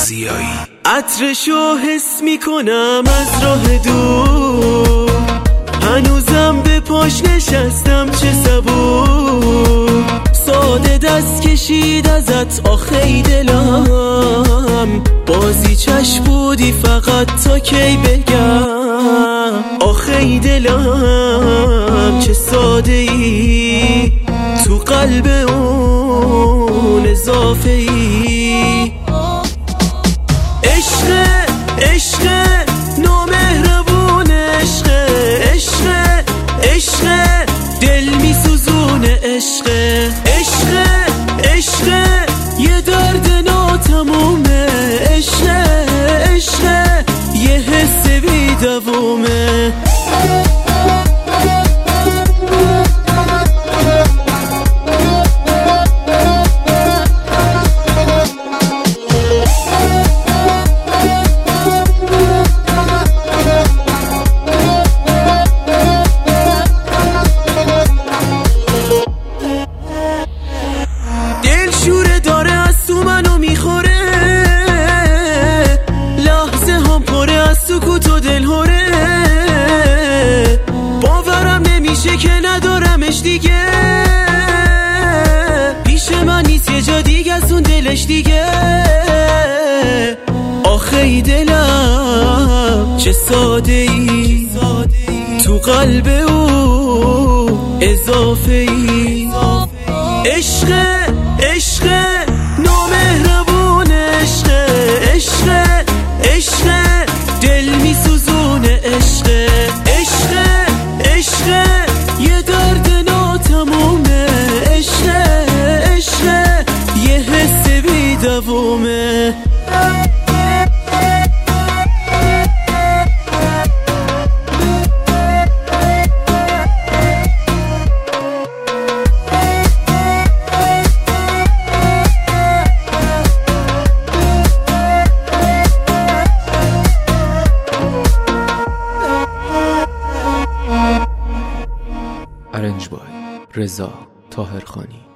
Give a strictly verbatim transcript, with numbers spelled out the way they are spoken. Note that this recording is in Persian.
زیایی. عطرشو حس میکنم از راه دور، هنوزم به پاش نشستم چه صبور. ساده دست کشید ازت آخی دلم، بازی چشم بودی فقط تا کی بگم. آخی دلم چه ساده ای، تو قلب اون اضافه ای. عشق عشق نامهربون، عشق عشق عشق دل میسوزونه، عشق عشق عشق یه درد ناتمومه، عشق عشق یه حس بی دوومه. شوره داره از تو منو میخوره، لحظه هم پره از سکوت و دل هوره. باورم نمیشه که ندارمش دیگه، پیش من نیست یه جا دیگه از اون دلش دیگه. آخی دلم چه ساده ای، تو قلب او اضافه ای. عشق عشق نامهربون، عشق عشق عشق دل میسوزونه، عشق عشق عشق یه درد ناتمومه، عشق عشق یه حس بی دوومه. ارنج بای رضا طاهرخانی.